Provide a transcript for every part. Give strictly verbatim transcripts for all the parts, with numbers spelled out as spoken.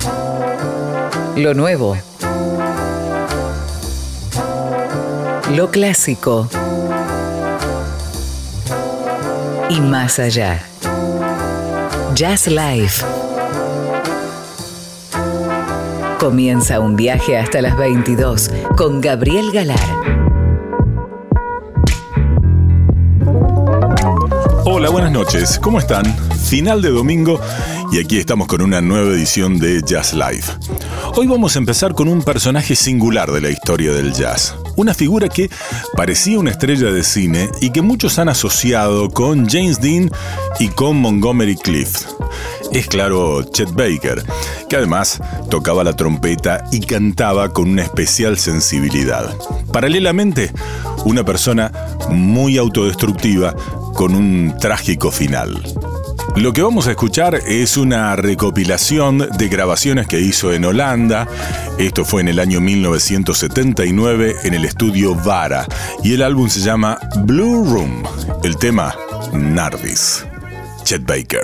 Lo nuevo. Lo clásico. Y más allá. Jazz Live. Comienza un viaje hasta las veintidós con Gabriel Galar. Hola, buenas noches. ¿Cómo están? Final de domingo y aquí estamos con una nueva edición de Jazz Live. Hoy vamos a empezar con un personaje singular de la historia del jazz. Una figura que parecía una estrella de cine y que muchos han asociado con James Dean y con Montgomery Clift. Es claro, Chet Baker, que además tocaba la trompeta y cantaba con una especial sensibilidad. Paralelamente, una persona muy autodestructiva con un trágico final. Lo que vamos a escuchar es una recopilación de grabaciones que hizo en Holanda. Esto fue en el año mil novecientos setenta y nueve en el estudio Vara. Y el álbum se llama Blue Room. El tema, Nardis. Chet Baker.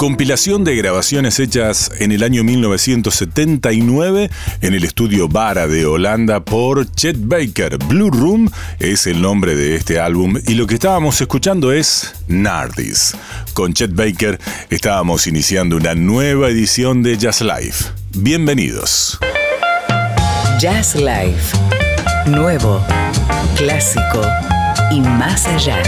Compilación de grabaciones hechas en el año mil novecientos setenta y nueve en el estudio Vara de Holanda por Chet Baker. Blue Room es el nombre de este álbum y lo que estábamos escuchando es Nardis. Con Chet Baker estábamos iniciando una nueva edición de Jazz Life. Bienvenidos. Jazz Life. Nuevo, clásico y más allá.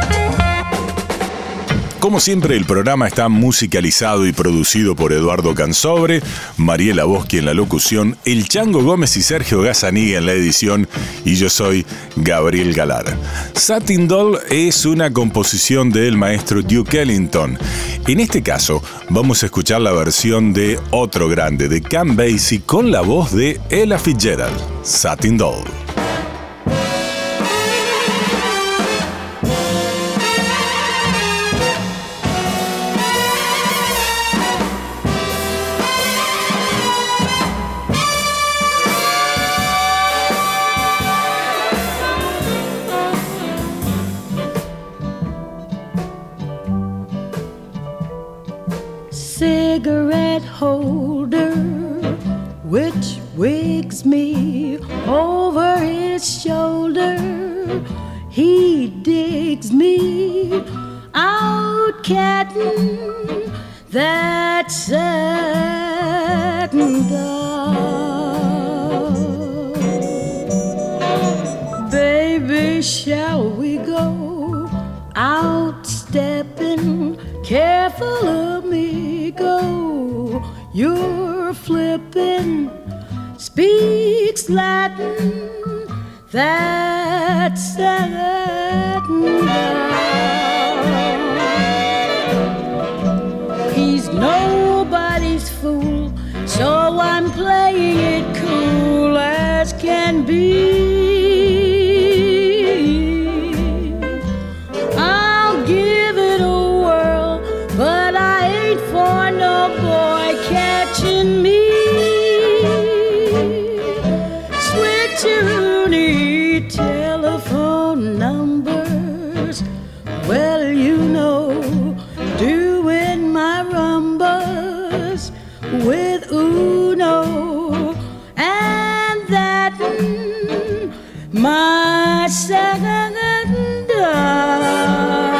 Como siempre, el programa está musicalizado y producido por Eduardo Cansobre, Mariela Boschi en la locución, El Chango Gómez y Sergio Gazzaniga en la edición, y yo soy Gabriel Galar. Satin Doll es una composición del maestro Duke Ellington. En este caso, vamos a escuchar la versión de otro grande, de Count Basie, con la voz de Ella Fitzgerald, Satin Doll. Cigarette holder, which wigs me over his shoulder. He digs me out cattin' that satin doll. Baby, shall we go out stepping? Careful of me, go. You're flippin', speaks Latin, that's Latin. He's nobody's fool, so I'm playing it cool as can be. But I ain't for no boy catching me. Switcheroony telephone numbers. Well, you know, doing my rumbas with Uno and that my second dog.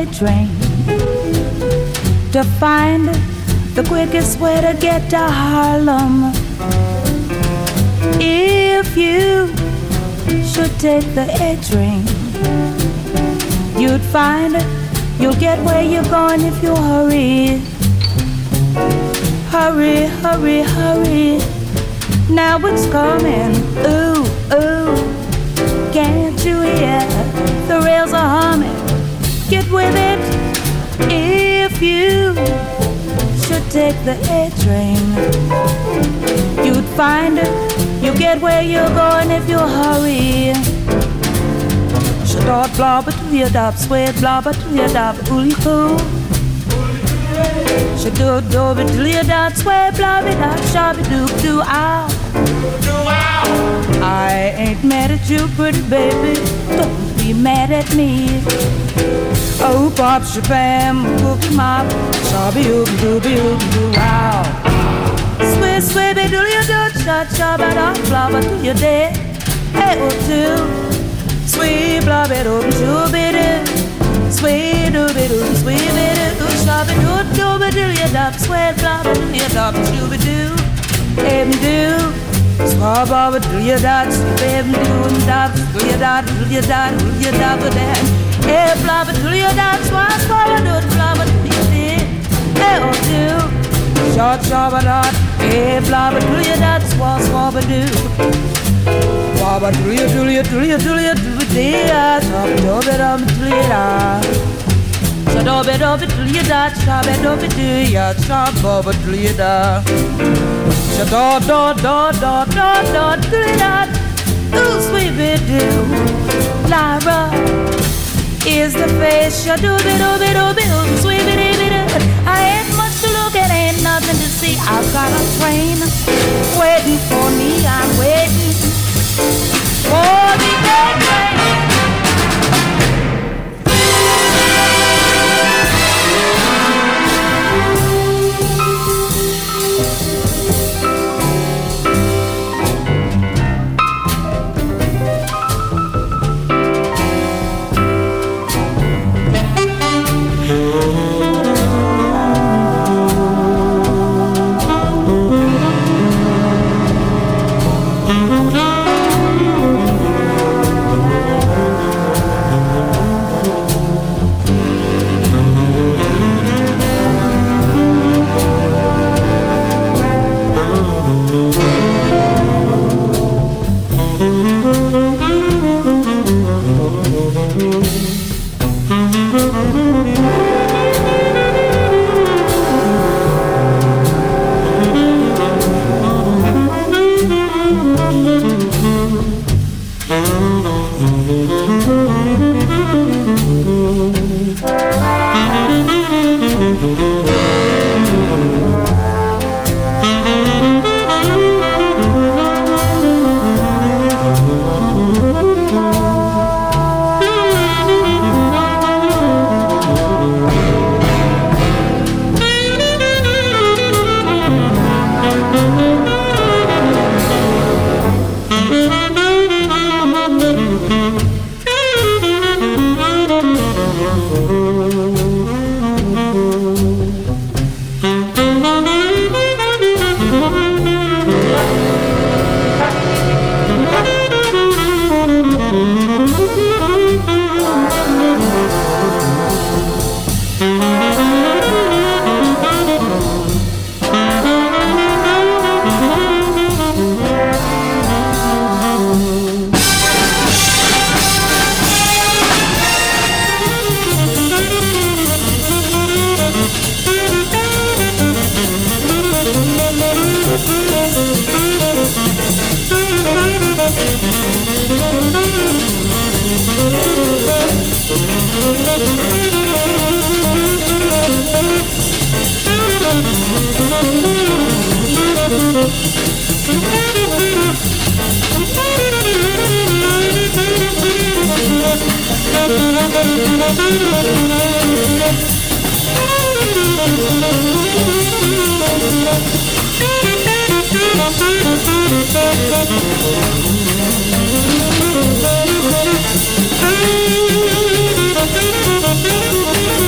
A train to find the quickest way to get to Harlem. If you should take the A train, you'd find you'll get where you're going if you hurry. Hurry, hurry, hurry. Now it's coming. Ooh, ooh. Can't you hear the rails are humming? Get with it. If you should take the A train, you'd find you get where you're going if you hurry. Shadot blobber to your dub, sweat blobber to your dub, ooly hoo. Shadot dobby to your dub, sweat blobby dub, shabby doo doo ow. I ain't mad at you, pretty baby. Don't be mad at me. Oh, pop, shabam, cookie mop, shabby oob dooby oob doo wow. Sweet, sweet, do you do shot, shabba da, blobber to your day. Hey, oh, two. Sweet, blobby dooby dooby doo. Sweet, dooby doo, sweet, doo, shabby doo dooby doo, you dub, sweet, blobber do you dub, shooby doo. Em doo. Swab over do you dot, baby do dot, do you dot, do you dot, do you dot with that? Hey, blabber do you dot, swab swab do blabber do you did? Hey, oh do, short shabba dot, hey, blabber do you dot, swab swab do. Swabba do you do you do you do you do you did? Swab do it up do you dot. Swab it up do you dot, swab it up do you, swab over do you dot. Da da da da da da da. Ooh, sweet doo. Lyra is the face. Ya do be do be do be do. Sweet be do. I ain't much to look at, ain't nothing to see. I've got a train waiting for me. I'm waiting for the train. Thank you.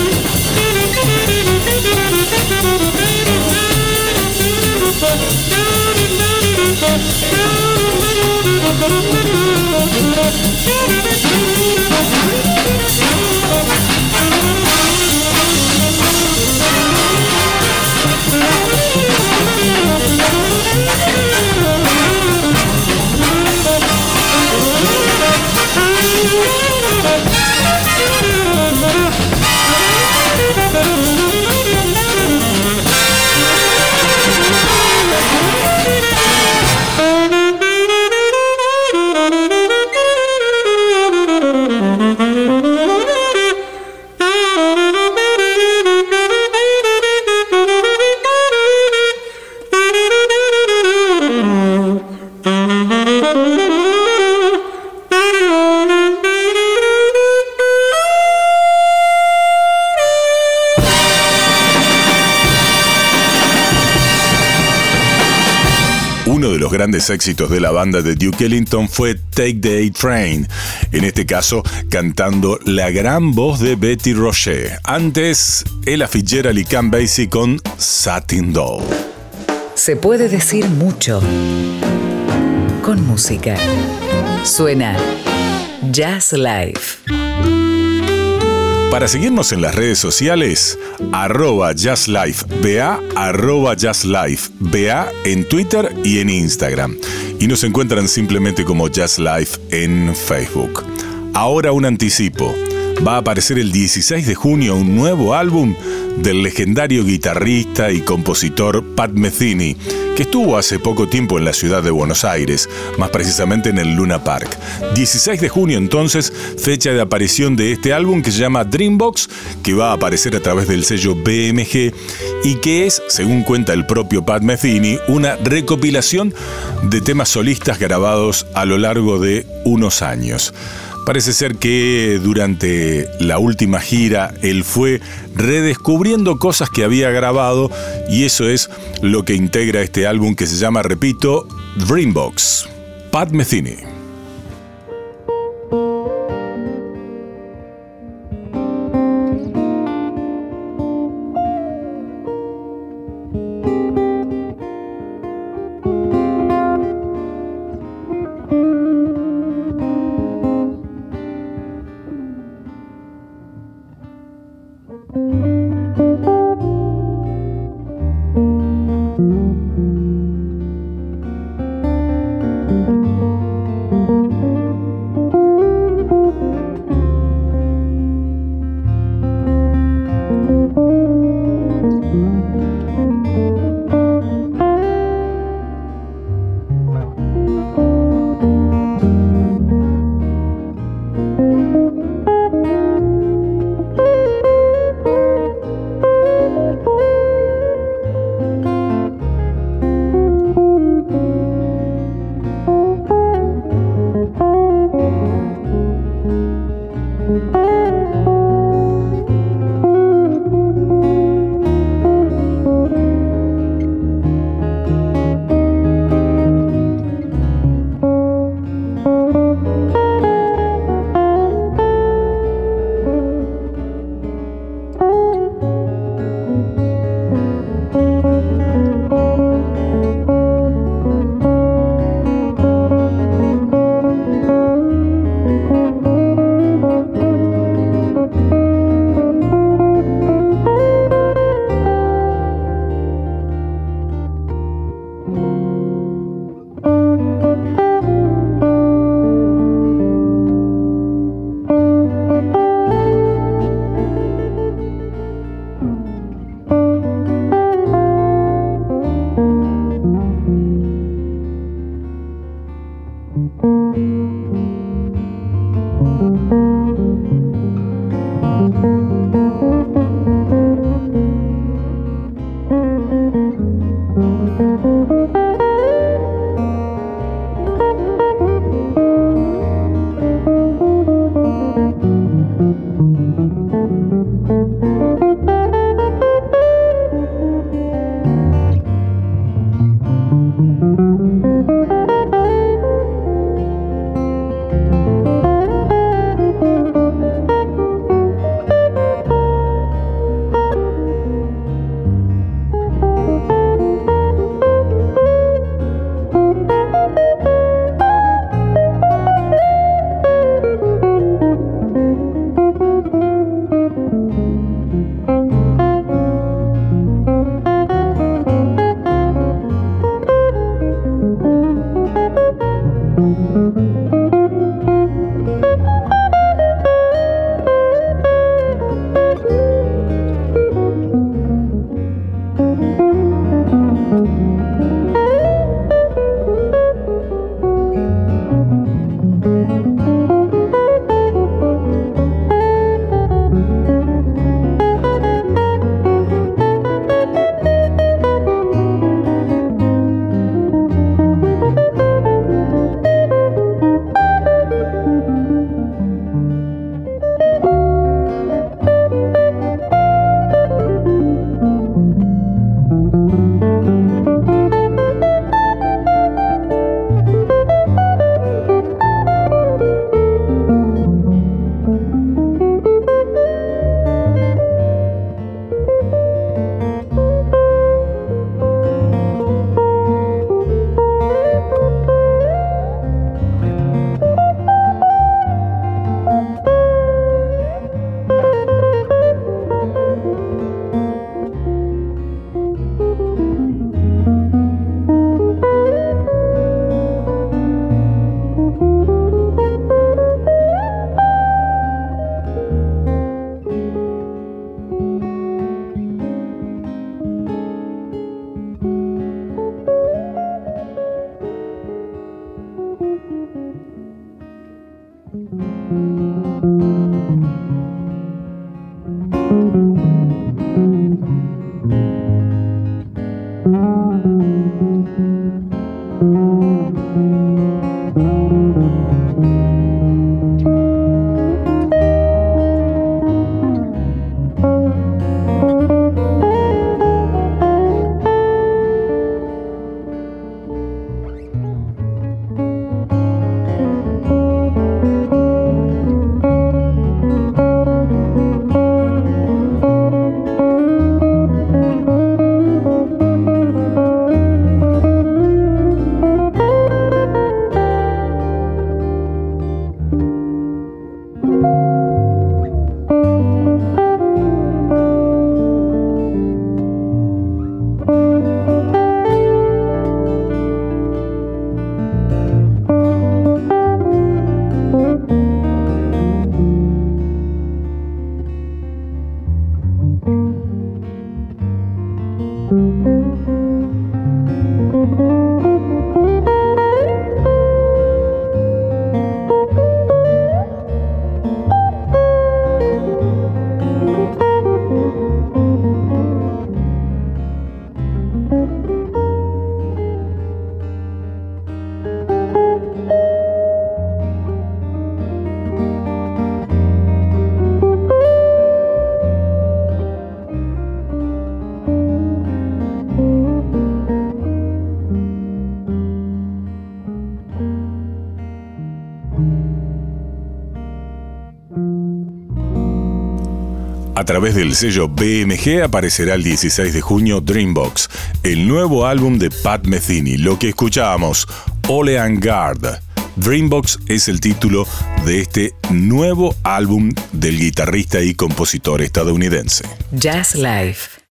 Uno de los grandes éxitos de la banda de Duke Ellington fue Take the A-Train, en este caso cantando la gran voz de Betty Roger. Antes, Ella Fitzgerald y Count Basie con Satin Doll. Se puede decir mucho con música. Suena Jazz Live. Para seguirnos en las redes sociales, arroba jazzlifeba, arroba jazzlifeba en Twitter y en Instagram. Y nos encuentran simplemente como Jazz Life en Facebook. Ahora un anticipo. Va a aparecer el dieciséis de junio un nuevo álbum del legendario guitarrista y compositor Pat Metheny, que estuvo hace poco tiempo en la ciudad de Buenos Aires, más precisamente en el Luna Park. dieciséis de junio entonces, fecha de aparición de este álbum que se llama Dreambox, que va a aparecer a través del sello B M G y que es, según cuenta el propio Pat Metheny, una recopilación de temas solistas grabados a lo largo de unos años. Parece ser que durante la última gira él fue redescubriendo cosas que había grabado y eso es lo que integra este álbum que se llama, repito, Dreambox. Pat Metheny. A través del sello B M G aparecerá el dieciséis de junio Dreambox, el nuevo álbum de Pat Metheny. Lo que escuchábamos, Ole en Garde. Dreambox es el título de este nuevo álbum del guitarrista y compositor estadounidense. Jazz Live.